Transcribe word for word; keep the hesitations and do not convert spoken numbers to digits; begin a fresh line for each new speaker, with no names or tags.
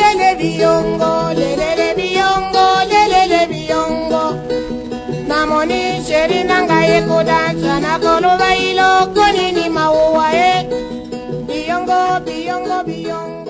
lelele biongo, lelele biongo, lelele biongo. Namoni sheri nanga yeko dansa na kolo bailo konini maua e. Biongo, biongo, biongo.